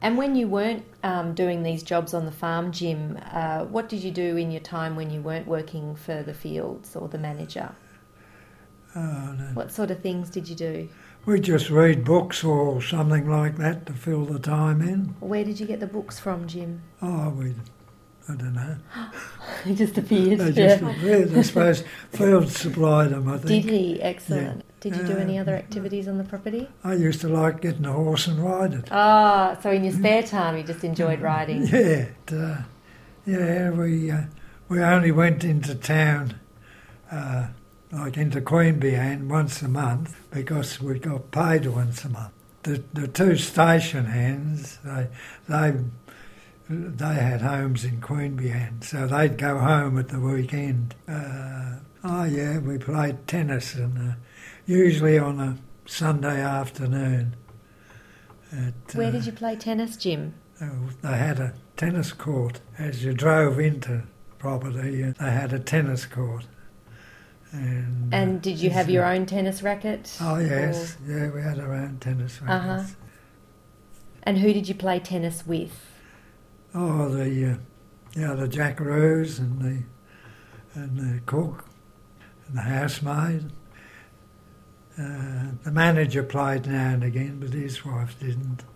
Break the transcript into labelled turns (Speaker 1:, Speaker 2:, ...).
Speaker 1: And when you weren't doing these jobs on the farm, Jim, what did you do in your time when you weren't working for the fields or the manager?
Speaker 2: No.
Speaker 1: What sort of things did you do?
Speaker 2: We just read books or something like that to fill the time in.
Speaker 1: Where did you get the books from, Jim?
Speaker 2: I don't know.
Speaker 1: He just appeared.
Speaker 2: They just appeared. I suppose Fields supplied them, I think.
Speaker 1: Did he? Excellent.
Speaker 2: Yeah.
Speaker 1: Did you do any other activities on the property?
Speaker 2: I used to like getting a horse and ride it.
Speaker 1: Ah, so in your spare time you just enjoyed riding?
Speaker 2: Yeah, we only went into town, like into Queanbeyan once a month because we got paid once a month. The two station hands, they had homes in Queanbeyan, so they'd go home at the weekend. We played tennis, and usually on a Sunday afternoon.
Speaker 1: Where did you play tennis, Jim?
Speaker 2: They had a tennis court. As you drove into property, they had a tennis court.
Speaker 1: And did you have your own tennis racket?
Speaker 2: Oh, yes. Or... Yeah, we had our own tennis rackets.
Speaker 1: Uh-huh. And who did you play tennis with?
Speaker 2: Oh, the jackaroos and the cook and the housemaid. The manager played now and again, but his wife didn't.